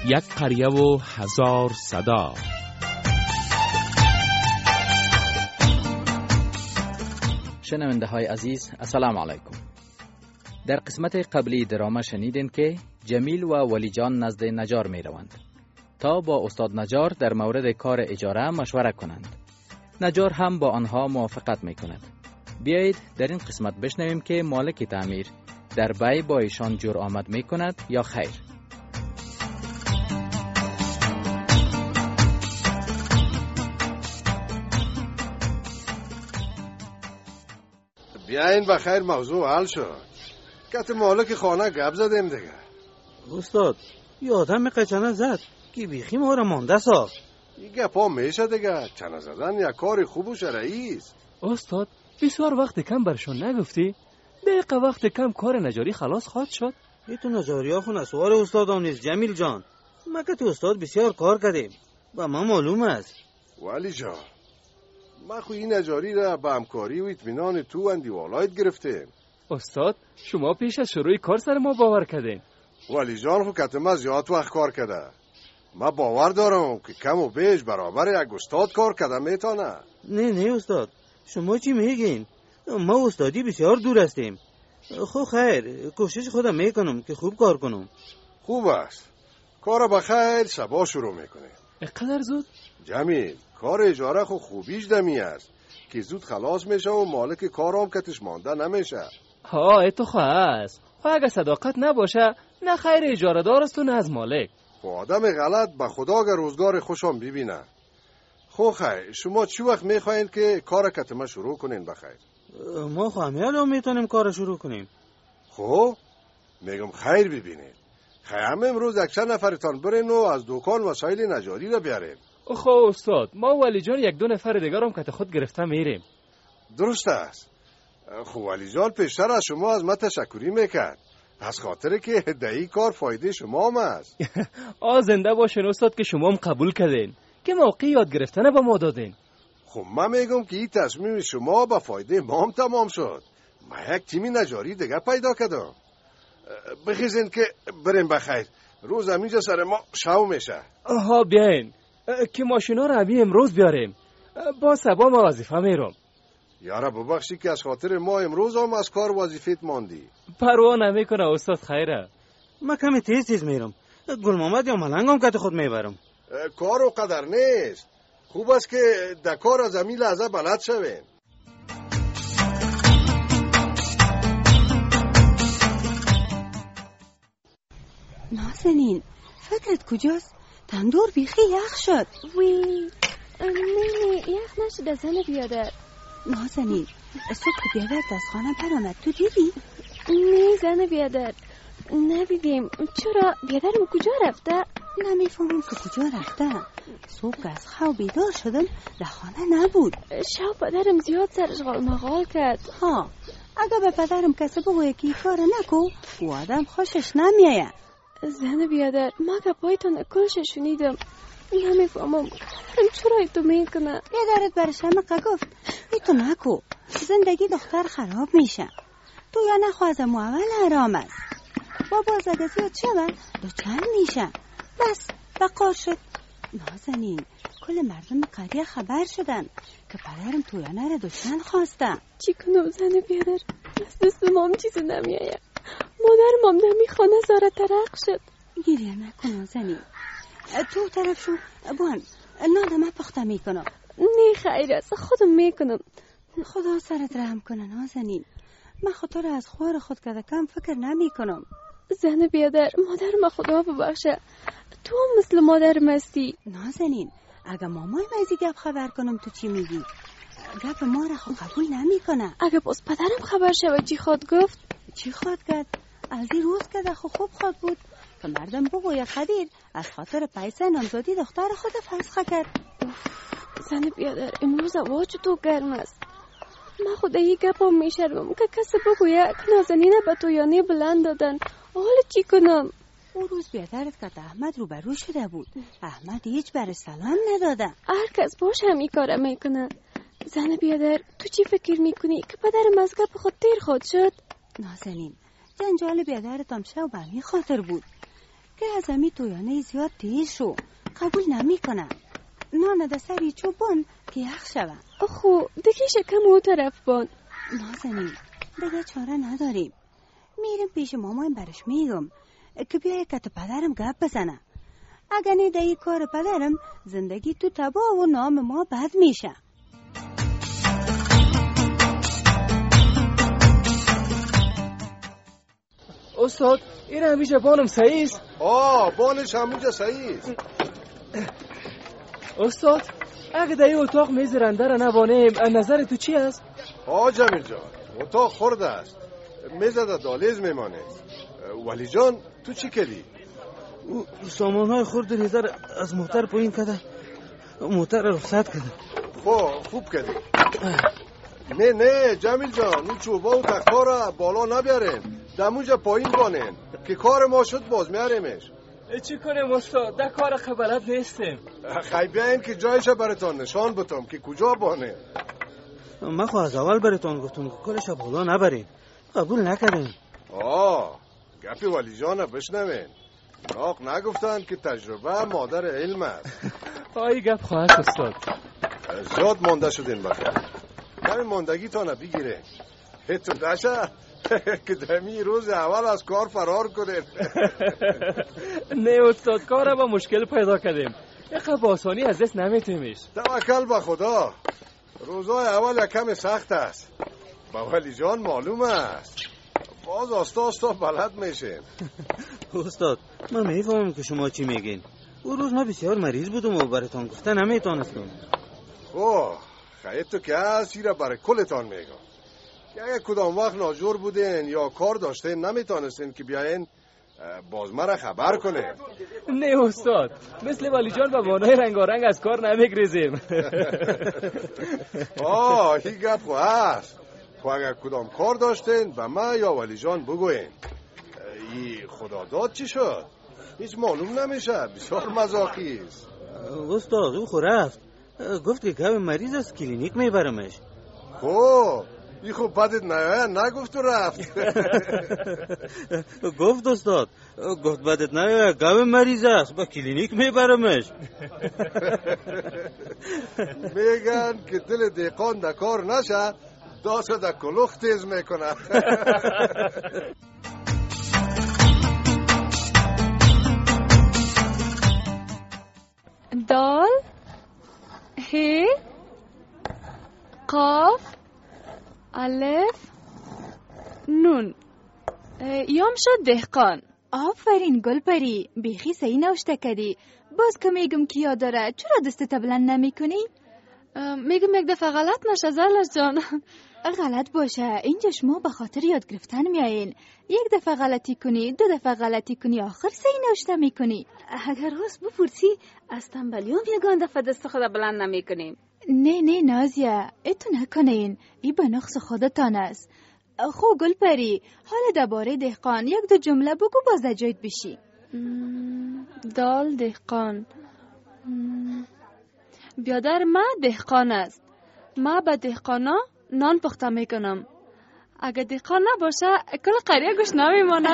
یک قریه و هزار صدا. شنونده های عزیز، السلام علیکم. در قسمت قبلی دراما شنیدین که جمیل و ولی جان نزد نجار می روند تا با استاد نجار در مورد کار اجاره مشوره کنند. نجار هم با آنها موافقت می کند. بیایید در این قسمت بشنویم که مالک تعمیر در بی با ایشان جور آمد می کند یا خیر. بیاین بخیر، موضوع حل شد. کت مالک خانه گپ زدیم دیگه. استاد یه آدم قچنه زد که بیخی ما را مانده ساخت. این گپا میشه دیگه. چنه زدن یک کار خوب و شرعی است. استاد بسیار وقت کم برشون نگفتی؟ دقیقه وقت کم کار نجاری خلاص خواهد شد. ای تو نجاری ها خونه سوار استادان نیست جمیل جان. ما که تو استاد بسیار کار کردیم و ما معلوم است. ولی جان ما خو این نجاری را به همکاری و اطمینان تو اندیوالایت گرفتیم. استاد شما پیش از شروع کار سر ما باور کردین. ولی جان خو کتما زیاد وقت کار کرده. ما باور دارم که کم و بیش برابر یک استاد کار کرده میتونه. نه استاد، شما چی میگین؟ ما استادی بسیار دور هستیم. خب خیر، کوشش خودم میکنم که خوب کار کنم. خوب است. کار بخیر شبا شروع میکنه. اقدر زود؟ جمیل کار اجاره خو خوبیش دمی است که زود خلاص میشه و مالک کار هم کتش مانده نمیشه. ها ای تو خواست. خب اگه صداقت نباشه نه خیر اجاره دار است و نه از مالک. خب آدم غلط به خدا اگر روزگار خوشم ببینه. خب خیر شما چی وقت میخواین که کار کتما شروع کنین بخیر؟ ما خواهمیان میتونیم کار شروع کنیم. خب میگم خیر ببینید. خیر همه امروز یک چند نفرتان برین و از دکان وسایل نجاری را بیارین. خب استاد ما ولی جان یک دو نفر دیگر هم کت خود گرفته میریم. درست است. خب ولی جان پیشتر از شما از ما تشکری میکرد. از خاطر که دهی کار فایده شما هم است. زنده باشین استاد که شما هم قبول کردین که موقع یاد گرفتن با ما دادین. خب من میگم که این تصمیم شما به فایده ما هم تمام شد. ما یک تیمی نجاری دیگه پیدا کردم. بخیزین که بریم بخیر. روز همینجا سر ما شو میشه. بیاین که ماشینا رو همین امروز بیاریم. با سبا ما وظیفه میرم. یارا ببخشی که از خاطر ما امروز هم از کار وظیفت ماندی. پروا نمیکنه استاد خیره. ما کمی تیز میرم. گل محمد یا ملنگم کت خود میبرم. کار و قدر نیست. خوب است که دکار از همین لحظه بلد شوین. نازنین فکرت کجاست؟ تندور بیخی یخ شد. وی نه یخ نشده زن بیادر. نازنین صبح بیادر از خانه برامد تو دیدی؟ نه زن بیادر ندیدیم. چرا بیادرم کجا رفته؟ نمیفهمم که کجا رفته. صبح که از خواب بیدار شدم در خانه نبود. شاو پدرم زیاد سرش غالمغال کرد. ها اگه به پدرم کسی بگویه که کار نکو او آدم خوشش نمیایه. زن بیادر ما که پایتان کلش شنیدم. نمیفهمم چرا تو میکنه؟ بیادرت برش همه گفت تو نکو زندگی دختر خراب میشه. تو یا نخوازم و اول حرام است. بابا زده زیاد شود دو چند میشه. بس بقار شد. نازنین کل مردم قریه خبر شدن که پدرم تویانه را دو چند خواسته. چی کنم زن بیادر؟ از دست مام چیزی نمیایه. مادرم هم نمی خانه زاره ترق شد. گریه نکن نازنین. تو طرف شو بان نادم پخته میکنم. نه خیر است خودم میکنم. خدا سرت رحم کنه نازنین. من خطا را از خوار خود کده کم فکر نمی کنم. زن بیادر مادرم خدا ببخشه. تو هم مثل مادرم هستی. نازنین اگه مامای مزی گپ خبر کنم تو چی میگی؟ گپ ما را خود قبول نمی کنه. اگه باز پدرم خبر شود چی خود گفت؟ چی خود کرد؟ از این روز که خوب خود بود که مردم بگوی خدیر از خاطر پیسه نامزادی دختر خود فسخه کرد. زن بیادر امروز هوا چطور گرم است. من خدا یک گپم میشرمم که کسی بگویه که نازنین به تویانه بلند دادن. حالا چی کنم؟ اون روز بیادرت که احمد روبرو شده بود. احمد هیچ بر سلام نداده. هر کس باش همی کاره میکنه. زن بیادر تو چی فکر میکنی که پدرم از گپ خود تیر خود شد؟ نازنین جنجال بیادرت هم شو به همین خاطر بود. که از امی تویانه زیاد دیر شو قبول نمی کنم. نان ده سری چوبان که یخ شوه. خو دیگه شکم او طرف بان. نازنین دیگه چاره نداریم. میرم پیش مامان برش میگم که بیای کت پدرم گپ بزنه. اگه نیده ای کار پدرم زندگی تو تباه و نام ما بد میشه. استاد این همیشه بانم صحیح است؟ بانش همونجا صحیح است. استاد اگه در این اتاق میز رنده را نبانیم نظر تو چی است؟ جمیل جان اتاق خورده است، میز در دالیز میمانه. ولی جان تو چی کردی؟ سامانهای خورد ریزه را از موتر پایین کده، موتر را رخصت کده. خوب کردی. نه جمیل جان اون چوبا و تختا را بالا نبیارین، دمونجا پایین بانین که کار ما شد باز میاریمش. چی کنیم استاد؟ در کار خبرت نیستیم. خیلی بیاین که جایش براتان نشان بتم که کجا بانه. من خو از اول براتان گفتم که کارش بالا نبرین، قبول نکردین. گپی ولی جان بشنوین. ناق نگفتن که تجربه مادر علم است. آی گپ خواهد استاد. زیاد مانده شدین بخیر. کمی ماندگی تا نبیگیره. تو دشه که دمی روز اول از کار فرار کنین. نه استاد کار با مشکل پیدا کردیم. یه با آسانی از دست نمیتیمیش. توکل به خدا. روزای اول کمی سخت است. با ولی جان معلوم است. باز آستا بلد میشین. استاد من میفهمم که شما چی میگین. اون روز من بسیار مریض بودم و براتان گفته نمیتونستم. خیلی تو که هستی را برای کلتان میگم که اگه کدام وقت ناجور بودین یا کار داشتین نمیتونستین که بیاین باز مرا خبر کنه. نه استاد مثل ولی جان با مانای رنگارنگ از کار نمیگریزیم. این گپ خو هست. خو اگه کدام کار داشتین به من یا ولی جان بگوین. ای خدا داد چی شد؟ هیچ معلوم نمیشه، بسیار مزاقی است. استاد او خو رفت، گفت که گاو مریض است کلینیک میبرمش. ای خوب بدت نگفت و رفت. گفت استاد، گفت بدت گاو مریض است با کلینیک میبرمش. میگن که دل دیقان در کار نشه داست در کلوخ تیز میکنه. دال ه قاف الف نون یام شد دهقان. آفرین گلپری، بیخی صحیح نوشته کردی. باز که میگم که یاد داره چرا دستت بلند نمی کنی؟ میگم یک دفعه غلط نشه زلش جان. غلط باشه اینجا شما به خاطر یاد گرفتن میایین. یک دفعه غلطی کنی، دو دفعه غلطی کنی، آخر صحیح نوشته میکنی. اگر راست بپرسی از تنبلیام یگان دفعه دست خود بلند نمی کنیم. نه نازیه ایتو نکنین، ای به نقص خودتان است. خو گلپری حالا درباره دهقان یک دو جمله بگو باز جایت بشی. دال دهقان. بیادر ما دهقان است. ما به دهقانا نان پخته میکنم. اگه دهقان نباشه کل قریه گوش نمیمانه.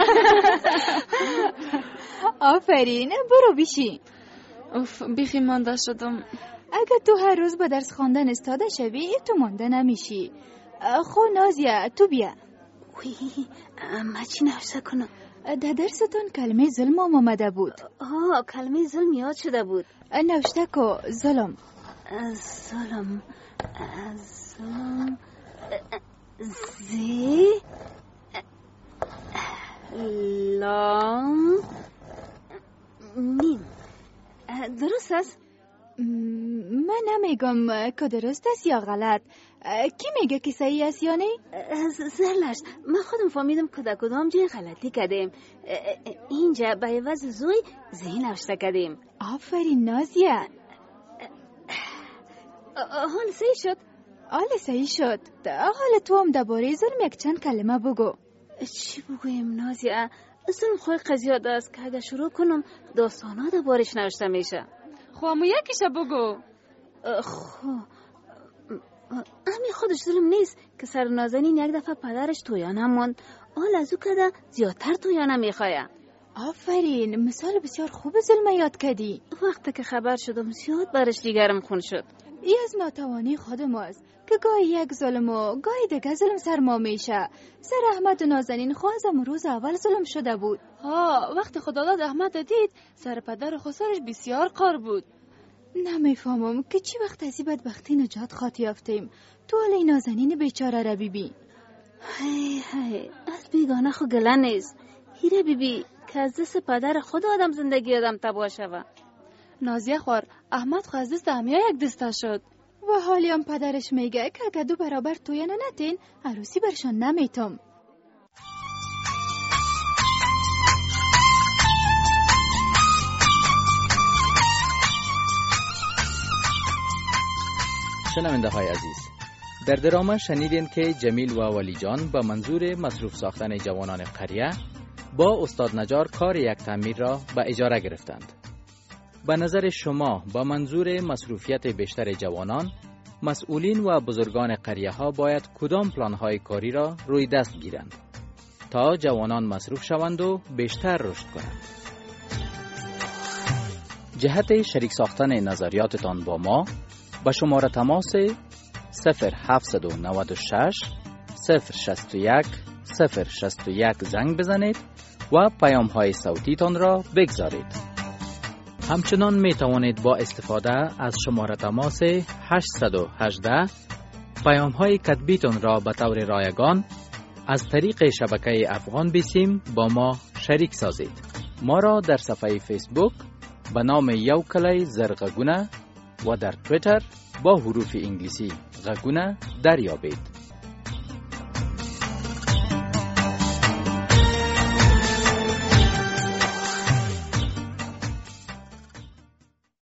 آفرین برو بشی. اوف بیخی مانده شدم. اگه تو هر روز به درس خواندن استاده شوی تو مانده نمیشی. خو نازیه تو بیا. ما چی نوشته کنم؟ در درستون کلمه ظلم آمده بود. کلمه ظلم یاد شده بود. نوشته که ظلم زی لام میم. درست است؟ من نمیگم که درست است یا غلط. کی میگه که صحیح است یا نه؟ زرلش من خودم فهمیدم که در کدام جای غلطی کردیم. اینجا به عوض زوی زی نوشته کردیم. آفرین نازیه. حال صحیح شد؟ حال صحیح شد. حال تو هم درباره ظلم یک چند کلمه بگو. چی بگویم نازیه؟ ظلم خواهی قضیات است که اگه شروع کنم داستانا دربارش نوشته میشه. خواهمو یکیشه بگو. امی خودش ظلم نیست که سر نازنین یک دفعه پدرش تویانه ماند. حال از او کده زیادتر تویانه میخواه. آفرین، مثال بسیار خوب ظلم یاد کردی. وقتی که خبر شدم زیاد برش دیگرم خون شد. ای از ناتوانی خود ماست که گاهی یک ظلم و گاهی دیگه ظلم سر ما میشه. سر احمد و نازنین خوازم روز اول ظلم شده بود. وقتی خداداد احمد دید سر پدر خسرش بسیار قار بود. نمیفهمم که چی وقت از این بدبختی نجات خواهد یافتیم. تو علی نازنین بیچاره را بیبی. هی از بیگانه خو گله نیست. هیره بیبی که از دست پدر خود آدم زندگی آدم تباه شود. نازیه خوار احمد خو از دست امیا یک دسته شد. و حالی هم پدرش میگه که اگه دو برابر توی نتین عروسی برشان نمیتم. شنونده های عزیز، در درامه شنیدین که جمیل و ولی جان به منظور مصروف ساختن جوانان قریه با استاد نجار کار یک تعمیر را به اجاره گرفتند. به نظر شما با منظور مصروفیت بیشتر جوانان، مسئولین و بزرگان قریه ها باید کدام پلان های کاری را روی دست گیرند تا جوانان مصروف شوند و بیشتر رشد کنند؟ جهت شریک ساختن نظریاتتان با ما با شماره تماس 0796 061 061 زنگ بزنید و پیام های صوتی تان را بگذارید. همچنان می توانید با استفاده از شماره تماس 818 پیام های کتبی تان را به طور رایگان از طریق شبکه افغان بیسیم با ما شریک سازید. ما را در صفحه فیسبوک به نام یو کلی زرغگونه و در تویتر با حروف انگلیسی غگونه دریابید.